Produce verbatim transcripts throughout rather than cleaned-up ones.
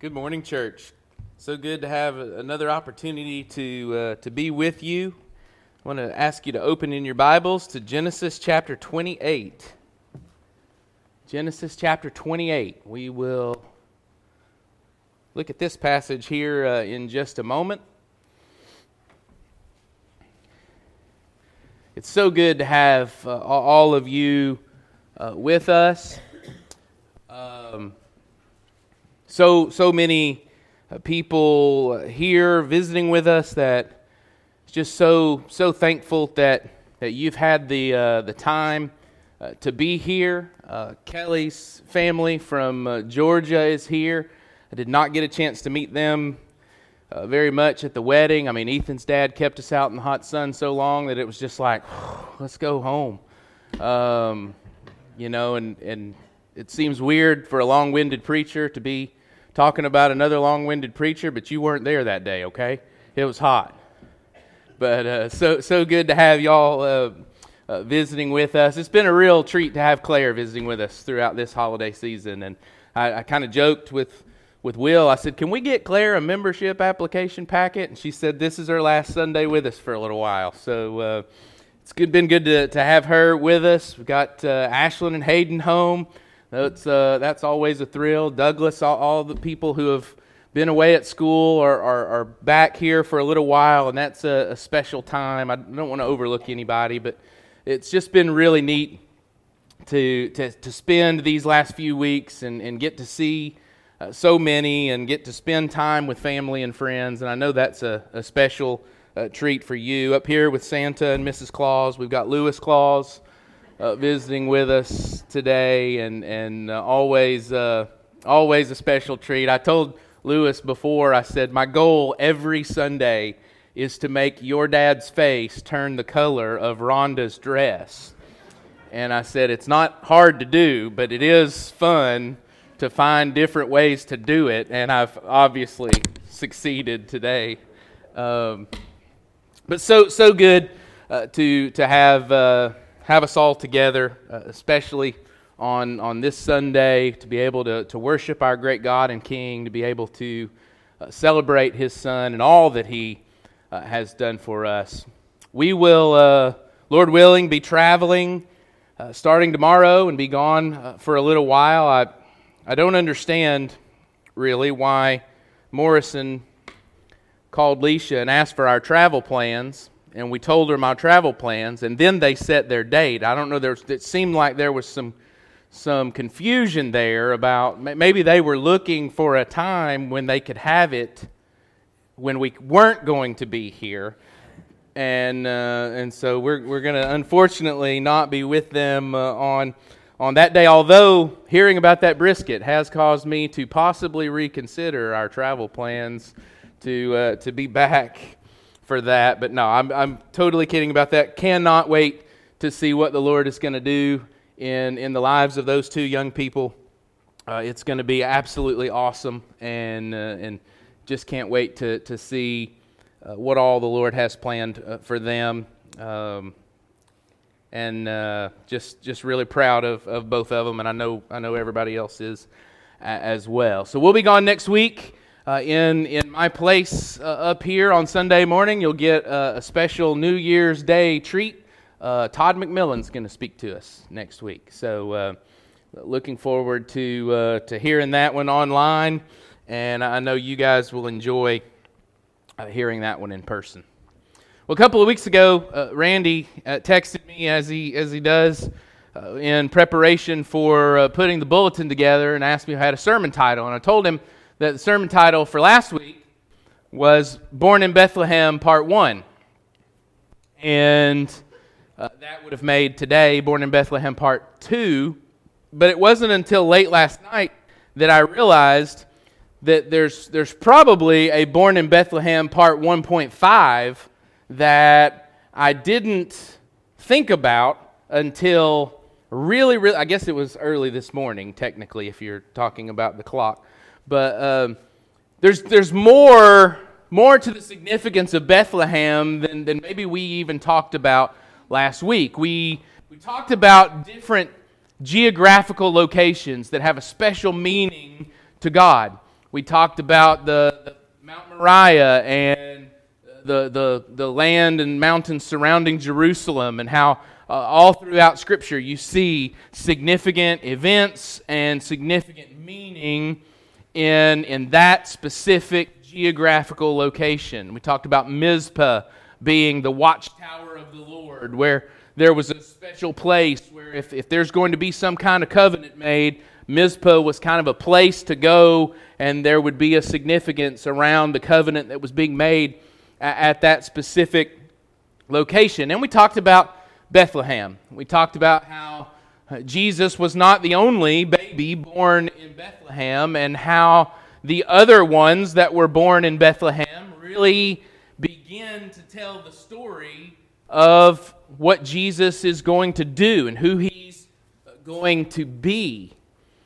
Good morning, church. So good to have another opportunity to uh, to be with you. I want to ask you to open in your Bibles to Genesis chapter twenty-eight. Genesis chapter twenty-eight. We will look at this passage here uh, in just a moment. It's so good to have uh, all of you uh, with us. Um, so so many uh, people here visiting with us that just so so thankful that that you've had the uh, the time uh, to be here. Uh, Kelly's family from uh, Georgia is here. I did not get a chance to meet them uh, very much at the wedding. I mean, Ethan's dad kept us out in the hot sun so long that it was just like, let's go home. Um, you know, and and it seems weird for a long-winded preacher to be talking about another long-winded preacher, but you weren't there that day, okay? It was hot. But uh, so so good to have y'all uh, uh, visiting with us. It's been a real treat to have Claire visiting with us throughout this holiday season. And I, I kind of joked with, with Will. I said, can we get Claire a membership application packet? And she said this is her last Sunday with us for a little while. So uh, it's good, been good to, to have her with us. We've got uh, Ashlyn and Hayden home. That's uh, that's always a thrill. Douglas, all, all the people who have been away at school are, are, are back here for a little while, and that's a, a special time. I don't want to overlook anybody, but it's just been really neat to to, to spend these last few weeks and, and get to see uh, so many and get to spend time with family and friends, and I know that's a, a special uh, treat for you. Up here with Santa and Missus Claus, we've got Lewis Claus Uh, visiting with us today, and and uh, always uh, always a special treat. I told Lewis before, I said my goal every Sunday is to make your dad's face turn the color of Rhonda's dress. And I said it's not hard to do, but it is fun to find different ways to do it, and I've obviously succeeded today. Um, but so so good uh, to to have. Uh, have us all together, uh, especially on on this Sunday, to be able to, to worship our great God and King, to be able to uh, celebrate His Son and all that He uh, has done for us. We will, uh, Lord willing, be traveling uh, starting tomorrow and be gone uh, for a little while. I I don't understand really why Morrison called Leisha and asked for our travel plans. And we told her my travel plans, and then they set their date. I don't know, there, it seemed like there was some some confusion there about maybe they were looking for a time when they could have it when we weren't going to be here. And uh, and so we're we're going to unfortunately not be with them uh, on on that day, although hearing about that brisket has caused me to possibly reconsider our travel plans to uh, to be back for that. But no, I'm I'm totally kidding about that. Cannot wait to see what the Lord is going to do in in the lives of those two young people. Uh, it's going to be absolutely awesome, and uh, and just can't wait to to see uh, what all the Lord has planned uh, for them. Um, and uh, just just really proud of, of both of them, and I know I know everybody else is a, as well. So we'll be gone next week. Uh, in in my place uh, up here on Sunday morning, you'll get uh, a special New Year's Day treat. Uh, Todd McMillan's going to speak to us next week, so uh, looking forward to uh, to hearing that one online, and I know you guys will enjoy uh, hearing that one in person. Well, a couple of weeks ago, uh, Randy uh, texted me as he as he does uh, in preparation for uh, putting the bulletin together, and asked me if I had a sermon title, and I told him that the sermon title for last week was Born in Bethlehem Part one. And uh, that would have made today Born in Bethlehem Part two. But it wasn't until late last night that I realized that there's there's probably a Born in Bethlehem Part one point five that I didn't think about until really, really, I guess it was early this morning, technically, if you're talking about the clock. But um, there's there's more more to the significance of Bethlehem than, than maybe we even talked about last week. We we talked about different geographical locations that have a special meaning to God. we talked about the, the Mount Moriah and the, the, the land and mountains surrounding Jerusalem, and how uh, all throughout Scripture you see significant events and significant meaning in, in that specific geographical location. We talked about Mizpah being the watchtower of the Lord, where there was a special place where if, if there's going to be some kind of covenant made, Mizpah was kind of a place to go, and there would be a significance around the covenant that was being made at, at that specific location. And we talked about Bethlehem. We talked about how Jesus was not the only baby born in Bethlehem, and how the other ones that were born in Bethlehem really begin to tell the story of what Jesus is going to do and who He's going to be.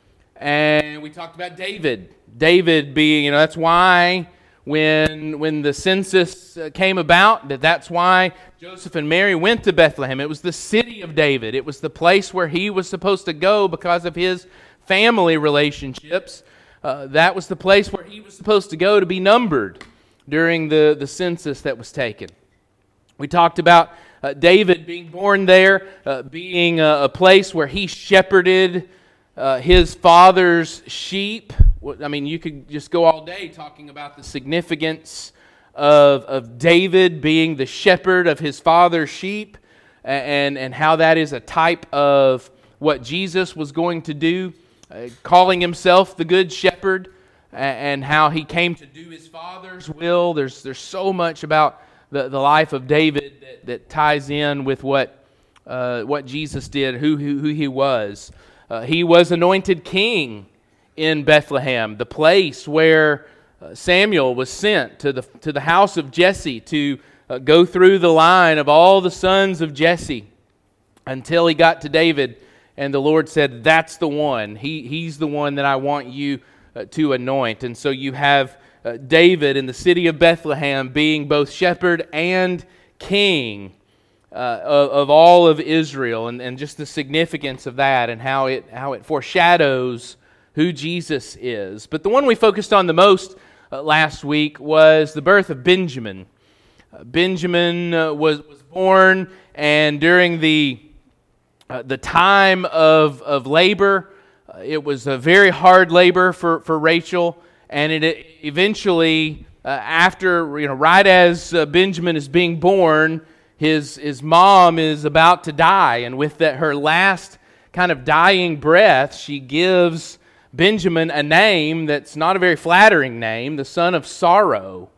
And we talked about David. David being, you know, that's why when when the census came about, that that's why Joseph and Mary went to Bethlehem. It was the city of David. It was the place where he was supposed to go because of his family relationships. Uh, that was the place where he was supposed to go to be numbered during the, the census that was taken. We talked about uh, David being born there, uh, being a, a place where he shepherded uh, his father's sheep. I mean, you could just go all day talking about the significance of, of David being the shepherd of his father's sheep, and, and how that is a type of what Jesus was going to do, uh, calling himself the Good Shepherd, and how he came to do his Father's will. There's there's so much about the, the life of David that, that ties in with what uh, what Jesus did, who, who, who he was. Uh, he was anointed king in Bethlehem, the place where uh, Samuel was sent to the to the house of Jesse to uh, go through the line of all the sons of Jesse until he got to David, and the Lord said, "That's the one. He he's the one that I want you uh, to anoint." And so you have uh, David in the city of Bethlehem being both shepherd and king Uh, of, of all of Israel, and, and just the significance of that, and how it how it foreshadows who Jesus is. But the one we focused on the most uh, last week was the birth of Benjamin. Uh, Benjamin uh, was was born, and during the uh, the time of of labor, uh, it was a very hard labor for for Rachel, and it, it eventually uh, after you know right as uh, Benjamin is being born, His his mom is about to die, and with that, her last kind of dying breath, she gives Benjamin a name that's not a very flattering name, the son of sorrow.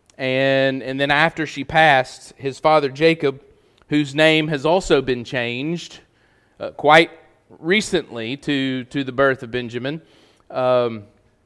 And, and then after she passed, his father Jacob, whose name has also been changed uh, quite recently to, to the birth of Benjamin, um,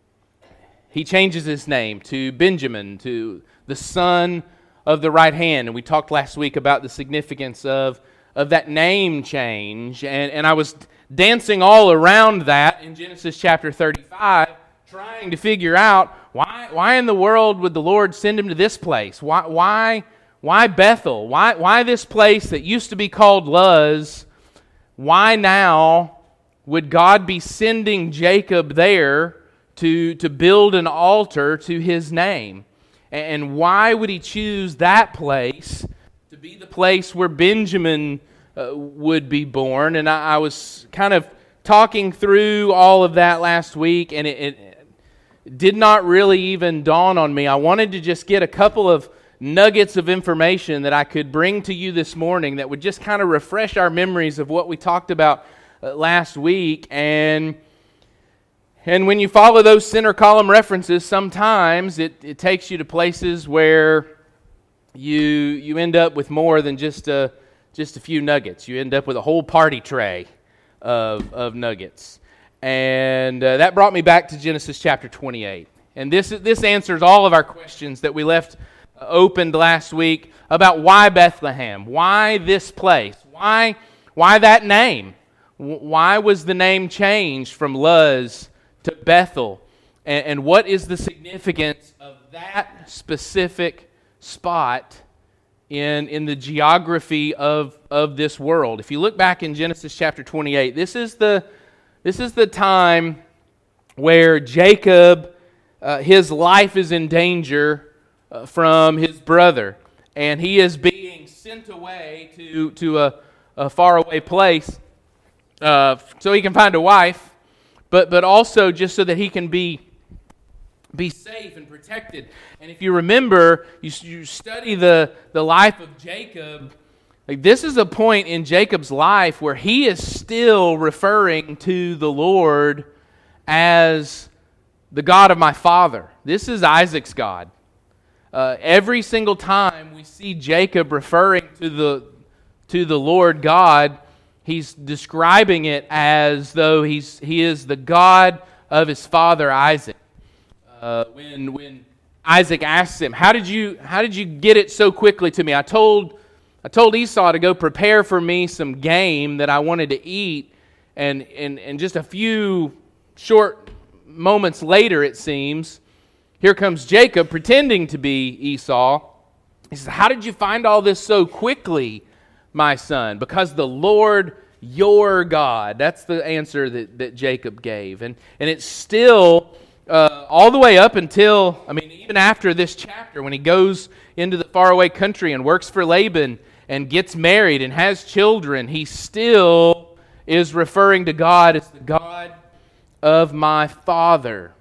he changes his name to Benjamin, to the son of the right hand. And we talked last week about the significance of, of that name change. And, and I was dancing all around that in Genesis chapter thirty-five, trying to figure out why why in the world would the Lord send him to this place? Why why why Bethel? Why why this place that used to be called Luz? Why now would God be sending Jacob there to, to build an altar to his name? And why would he choose that place to be the place where Benjamin uh, would be born? And I, I was kind of talking through all of that last week, and it, it did not really even dawn on me. I wanted to just get a couple of nuggets of information that I could bring to you this morning that would just kind of refresh our memories of what we talked about uh, last week. And And when you follow those center column references, sometimes it, it takes you to places where you you end up with more than just a, just a few nuggets. You end up with a whole party tray of, of nuggets. And uh, that brought me back to Genesis chapter twenty-eight. And this, this answers all of our questions that we left opened last week about why Bethlehem, why this place, why, why that name, why was the name changed from Luz to Bethel, and, and what is the significance of that specific spot in, in the geography of, of this world. If you look back in Genesis chapter twenty-eight, this is the this is the time where Jacob uh, his life is in danger uh, from his brother, and he is being sent away to, to a, a faraway place uh, so he can find a wife, but, but also just so that he can be, be safe and protected. And if you remember, you, you study the, the life of Jacob, like this is a point in Jacob's life where he is still referring to the Lord as the God of my father. This is Isaac's God. Uh, every single time we see Jacob referring to the to the Lord God, he's describing it as though he's he is the God of his father Isaac. Uh, when when Isaac asks him, "How did you how did you get it so quickly to me? I told I told Esau to go prepare for me some game that I wanted to eat, and and and just a few short moments later, it seems, here comes Jacob pretending to be Esau. He says, how did you find all this so quickly, my son? Because the Lord your God. That's the answer that, that Jacob gave. And, and it's still uh, all the way up until, I mean, even after this chapter, when he goes into the faraway country and works for Laban and gets married and has children, he still is referring to God as the God of my father.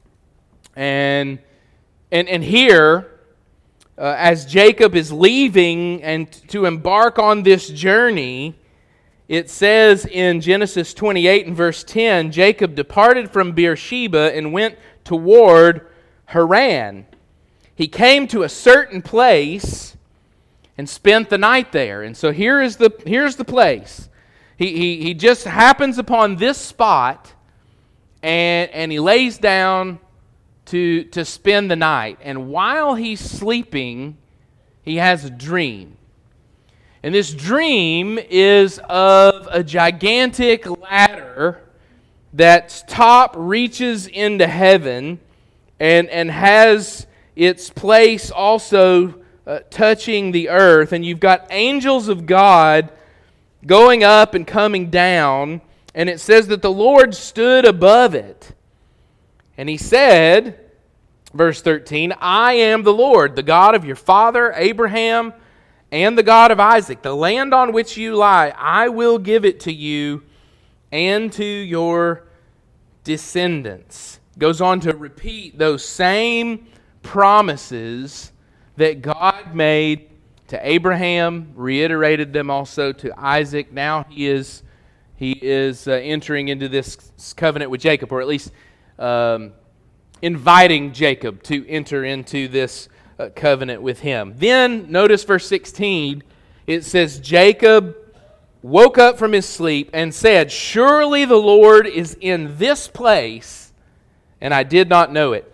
And and and here, uh, as Jacob is leaving and t- to embark on this journey, it says in Genesis twenty-eight and verse ten, Jacob departed from Beersheba and went toward Haran. He came to a certain place and spent the night there. And so here is the here's the place. He he he just happens upon this spot. And, and he lays down to, to spend the night. And while he's sleeping, he has a dream. And this dream is of a gigantic ladder that's top reaches into heaven and, and has its place also uh, touching the earth. And you've got angels of God going up and coming down. And it says that the Lord stood above it. And he said, verse thirteen, I am the Lord, the God of your father Abraham and the God of Isaac. The land on which you lie, I will give it to you and to your descendants. Goes on to repeat those same promises that God made to Abraham, reiterated them also to Isaac. Now he is He is uh, entering into this covenant with Jacob, or at least um, inviting Jacob to enter into this uh, covenant with him. Then, notice verse sixteen, it says, Jacob woke up from his sleep and said, surely the Lord is in this place, and I did not know it.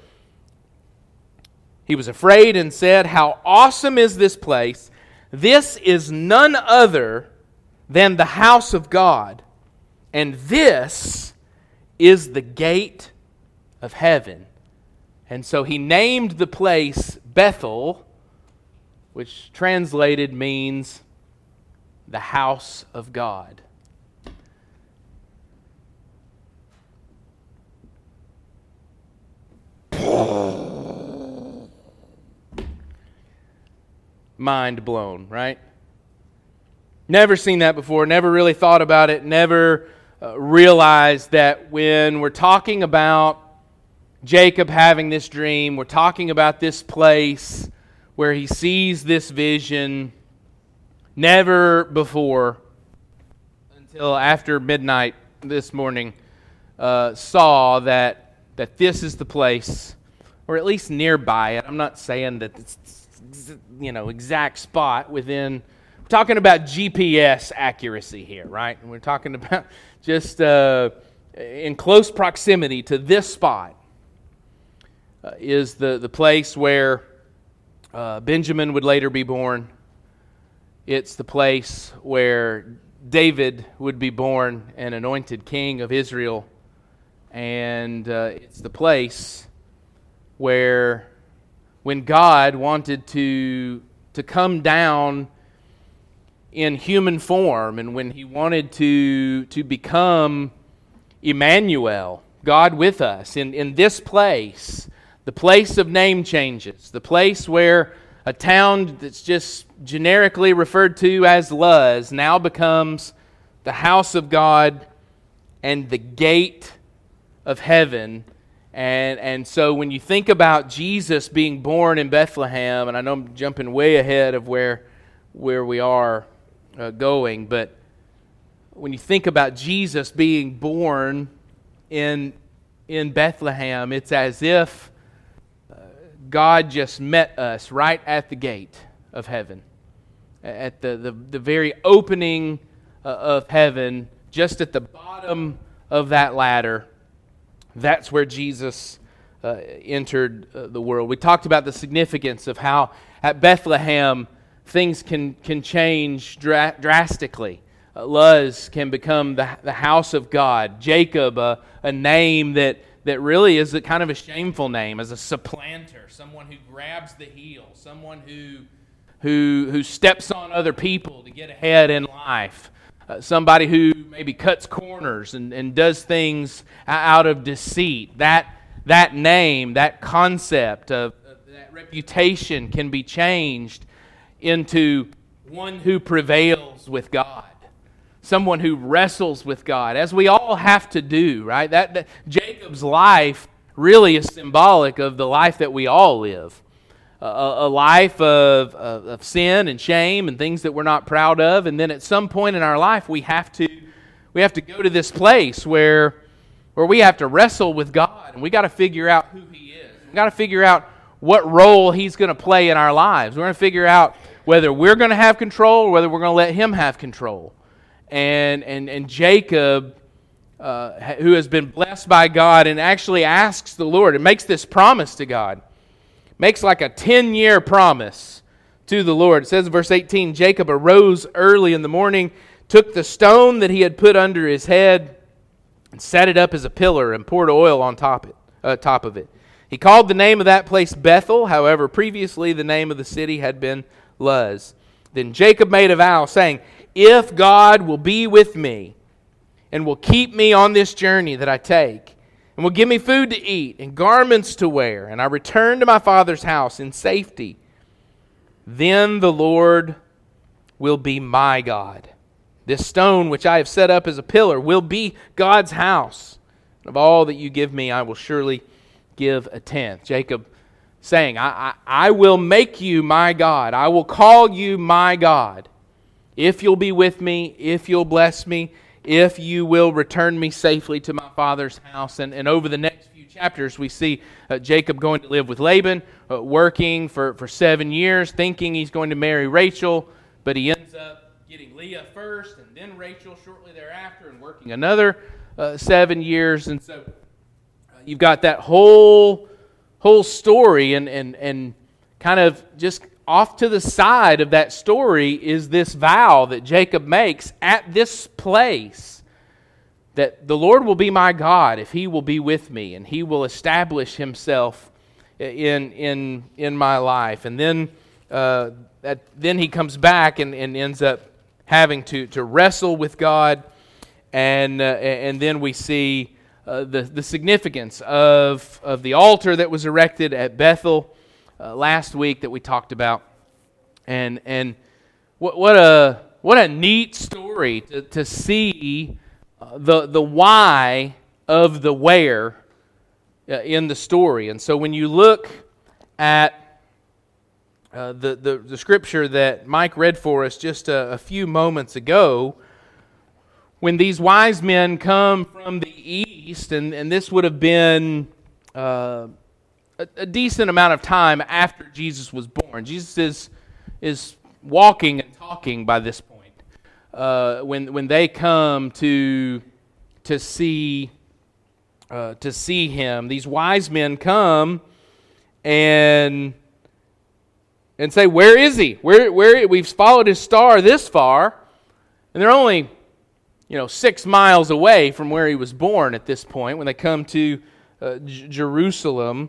He was afraid and said, how awesome is this place! This is none other than the house of God. And this is the gate of heaven. And so he named the place Bethel, which translated means the house of God. Mind blown, right? Never seen that before, never really thought about it, never uh, realized that when we're talking about Jacob having this dream, we're talking about this place where he sees this vision, never before, until after midnight this morning, uh, saw that, that this is the place, or at least nearby it. I'm not saying that it's, you know, exact spot within. We're talking about G P S accuracy here, right? And we're talking about just uh, in close proximity to this spot uh, is the, the place where uh, Benjamin would later be born. It's the place where David would be born and anointed king of Israel. And uh, it's the place where when God wanted to, to come down in human form, and when he wanted to, to become Emmanuel, God with us, in, in this place, the place of name changes, the place where a town that's just generically referred to as Luz now becomes the house of God and the gate of heaven. And and so when you think about Jesus being born in Bethlehem, and I know I'm jumping way ahead of where where we are uh, going, but when you think about Jesus being born in in Bethlehem, it's as if uh, God just met us right at the gate of heaven, at the the, the very opening uh, of heaven, just at the bottom of that ladder. That's where Jesus uh, entered uh, the world. We talked about the significance of how at Bethlehem things can, can change dra- drastically. Uh, Luz can become the, the house of God. Jacob, uh, a name that, that really is a kind of a shameful name, as a supplanter, someone who grabs the heel, someone who, who, who steps on other people to get ahead in life. Uh, somebody who maybe cuts corners and, and does things out of deceit. That that name, that concept of, of that reputation can be changed into one who prevails with God, someone who wrestles with God, as we all have to do, right? That, that Jacob's life really is symbolic of the life that we all live. A, a life of, of, of sin and shame and things that we're not proud of, and then at some point in our life we have to we have to go to this place where where we have to wrestle with God, and we got to figure out who He is. We got to figure out what role He's going to play in our lives. We're going to figure out whether we're going to have control or whether we're going to let Him have control. And and and Jacob, uh, who has been blessed by God, and actually asks the Lord and makes this promise to God. Makes like a ten-year promise to the Lord. It says in verse eighteen, Jacob arose early in the morning, took the stone that he had put under his head, and set it up as a pillar, and poured oil on top, it, uh, top of it. He called the name of that place Bethel. However, previously the name of the city had been Luz. Then Jacob made a vow, saying, if God will be with me, and will keep me on this journey that I take, and will give me food to eat and garments to wear, and I return to my father's house in safety, then the Lord will be my God. This stone which I have set up as a pillar will be God's house. Of all that you give me, I will surely give a tenth. Jacob saying, I, I, I will make you my God. I will call you my God. If you'll be with me, if you'll bless me, if you will return me safely to my father's house. And, and over the next few chapters, we see uh, Jacob going to live with Laban, uh, working for, for seven years, thinking he's going to marry Rachel, but he ends up getting Leah first, and then Rachel shortly thereafter, and working another uh, seven years. And so uh, you've got that whole whole story, and, and, and kind of just off to the side of that story is this vow that Jacob makes at this place, that the Lord will be my God if He will be with me, and He will establish Himself in in in my life. And then uh, that, then he comes back and, and ends up having to, to wrestle with God, and uh, and then we see uh, the the significance of of the altar that was erected at Bethel Uh, last week that we talked about, and and what what a what a neat story to to see uh, the the why of the where uh, in the story. And so when you look at uh, the, the the scripture that Mike read for us just a, a few moments ago, when these wise men come from the east, and and this would have been Uh, a decent amount of time after Jesus was born. Jesus is is walking and talking by this point. Uh, when when they come to to see uh, to see him, these wise men come and and say, "Where is he? Where where we've followed his star this far, and they're only you know six miles away from where he was born at this point." When they come to uh, J- Jerusalem.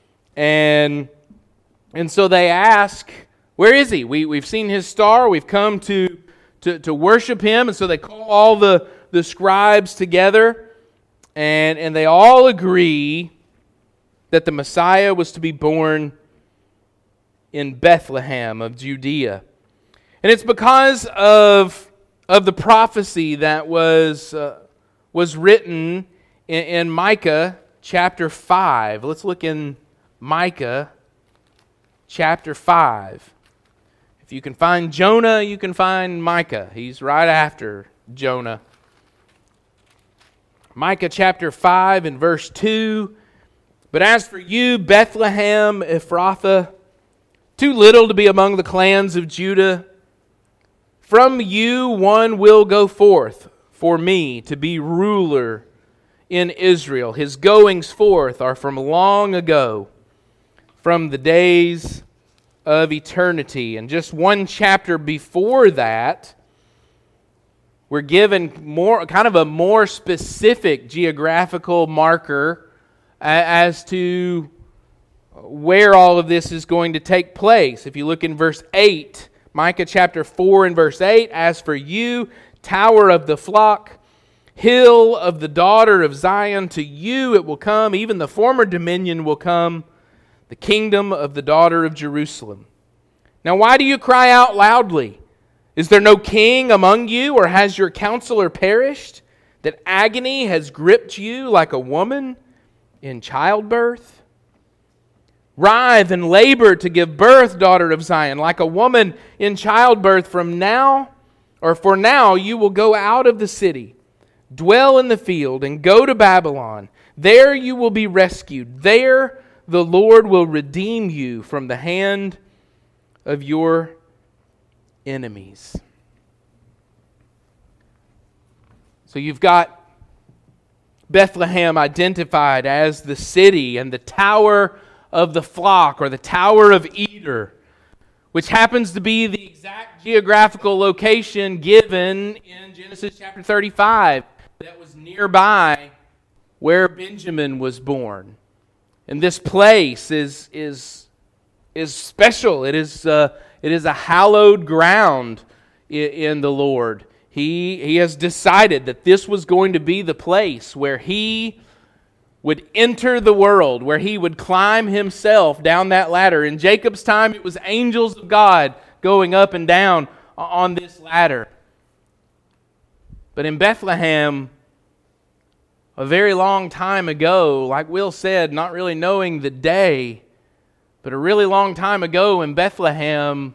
And and so they ask, where is he? We, we've seen his star. We've come to, to, to worship him. And so they call all the, the scribes together. And, and they all agree that the Messiah was to be born in Bethlehem of Judea. And it's because of, of the prophecy that was, uh, was written in, in Micah chapter five. Let's look in Micah chapter five. If you can find Jonah, you can find Micah. He's right after Jonah. Micah chapter five and verse two. But as for you, Bethlehem Ephrathah, too little to be among the clans of Judah, from you one will go forth for me to be ruler in Israel. His goings forth are from long ago, from the days of eternity. And just one chapter before that, we're given more, kind of a more specific geographical marker as to where all of this is going to take place. If you look in verse eight, Micah chapter four and verse eight, as for you, tower of the flock, hill of the daughter of Zion, to you it will come, even the former dominion will come, the kingdom of the daughter of Jerusalem. Now why do you cry out loudly? Is there no king among you, or has your counselor perished, that agony has gripped you like a woman in childbirth? Writhe and labor to give birth, daughter of Zion, like a woman in childbirth. From now, or for now, you will go out of the city, dwell in the field, and go to Babylon. There you will be rescued. There the Lord will redeem you from the hand of your enemies. So you've got Bethlehem identified as the city and the tower of the flock, or the Tower of Eder, which happens to be the exact geographical location given in Genesis chapter thirty-five that was nearby where Benjamin was born. And this place is is is special. It is uh, it is a hallowed ground in, in the Lord. He he has decided that this was going to be the place where He would enter the world, where He would climb Himself down that ladder. In Jacob's time, it was angels of God going up and down on this ladder. But in Bethlehem, a very long time ago, like Will said, not really knowing the day, but a really long time ago in Bethlehem,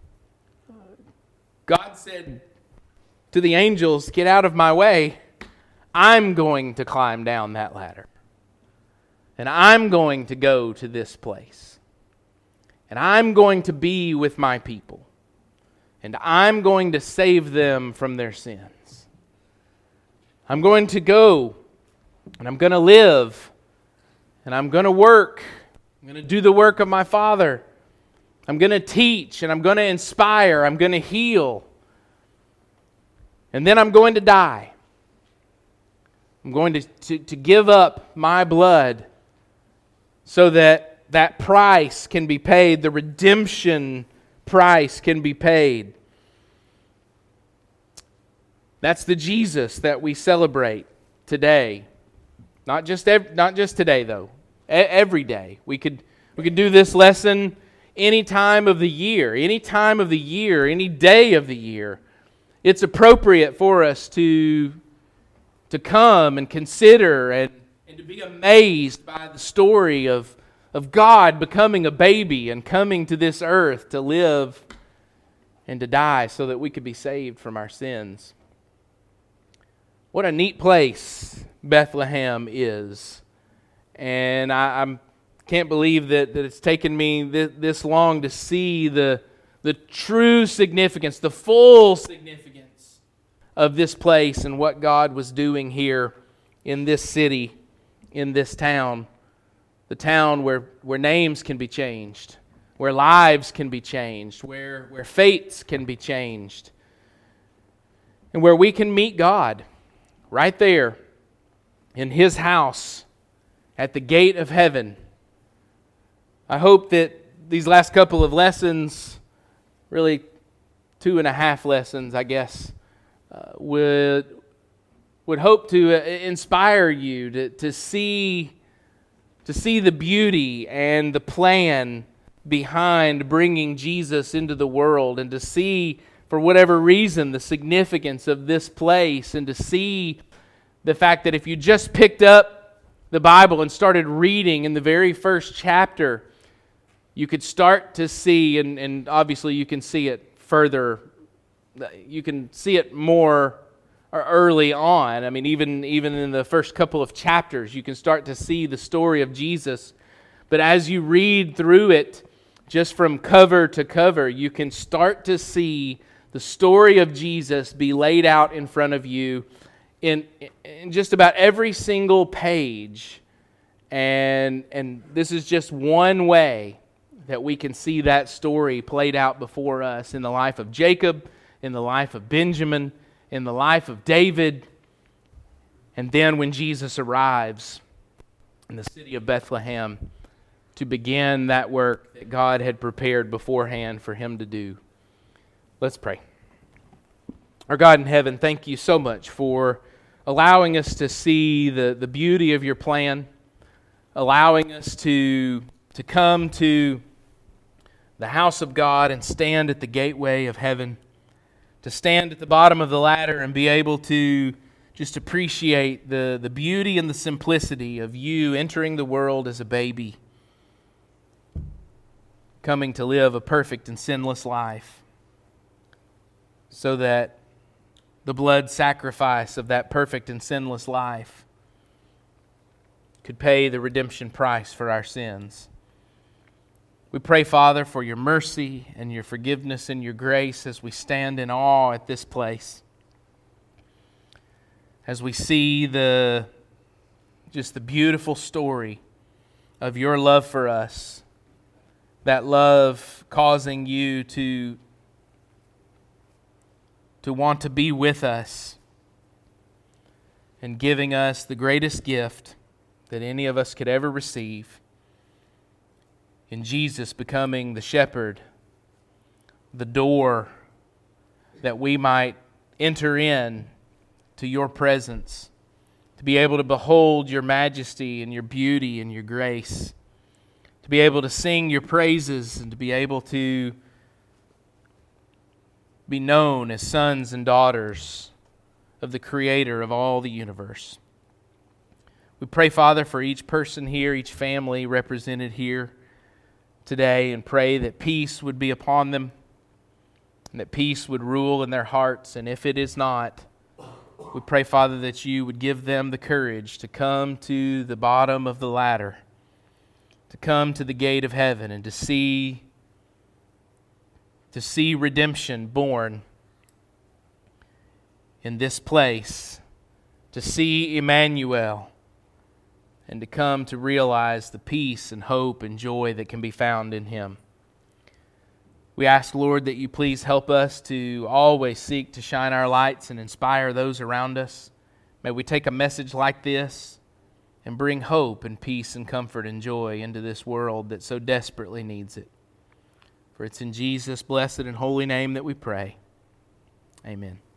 God said to the angels, "Get out of my way. I'm going to climb down that ladder. And I'm going to go to this place. And I'm going to be with my people. And I'm going to save them from their sins. I'm going to go, and I'm going to live, and I'm going to work. I'm going to do the work of my Father. I'm going to teach, and I'm going to inspire. I'm going to heal. And then I'm going to die. I'm going to, to, to give up my blood so that that price can be paid, the redemption price can be paid." That's the Jesus that we celebrate today. Not just ev- not just today, though. E- every day. We could we could do this lesson any time of the year, any time of the year, any day of the year. It's appropriate for us to to come and consider and, and to be amazed by the story of, of God becoming a baby and coming to this earth to live and to die so that we could be saved from our sins. What a neat place Bethlehem is. And I I'm, can't believe that, that it's taken me this, this long to see the, the true significance, the full significance of this place and what God was doing here in this city, in this town. The town where, where names can be changed, where lives can be changed, where, where fates can be changed, and where we can meet God right there in His house at the gate of heaven. I hope that these last couple of lessons, really two and a half lessons, I guess, uh, would, would hope to inspire you to, to see to see the beauty and the plan behind bringing Jesus into the world, and to see, for whatever reason, the significance of this place, and to see the fact that if you just picked up the Bible and started reading in the very first chapter, you could start to see, and, and obviously you can see it further, you can see it more early on. I mean, even, even in the first couple of chapters, you can start to see the story of Jesus. But as you read through it, just from cover to cover, you can start to see the story of Jesus be laid out in front of you in, in just about every single page. And, and this is just one way that we can see that story played out before us in the life of Jacob, in the life of Benjamin, in the life of David, and then when Jesus arrives in the city of Bethlehem to begin that work that God had prepared beforehand for him to do. Let's pray. Our God in heaven, thank you so much for allowing us to see the, the beauty of your plan, allowing us to, to come to the house of God and stand at the gateway of heaven, to stand at the bottom of the ladder and be able to just appreciate the, the beauty and the simplicity of you entering the world as a baby, coming to live a perfect and sinless life, so that the blood sacrifice of that perfect and sinless life could pay the redemption price for our sins. We pray, Father, for your mercy and your forgiveness and your grace as we stand in awe at this place. As we see the just the beautiful story of your love for us, that love causing you to, to want to be with us and giving us the greatest gift that any of us could ever receive, in Jesus becoming the shepherd, the door that we might enter in to your presence, to be able to behold your majesty and your beauty and your grace, to be able to sing your praises and to be able to be known as sons and daughters of the Creator of all the universe. We pray, Father, for each person here, each family represented here today, and pray that peace would be upon them and that peace would rule in their hearts. And if it is not, we pray, Father, that you would give them the courage to come to the bottom of the ladder, to come to the gate of heaven, and to see to see redemption born in this place, to see Emmanuel, and to come to realize the peace and hope and joy that can be found in him. We ask, Lord, that you please help us to always seek to shine our lights and inspire those around us. May we take a message like this and bring hope and peace and comfort and joy into this world that so desperately needs it. For it's in Jesus' blessed and holy name that we pray. Amen.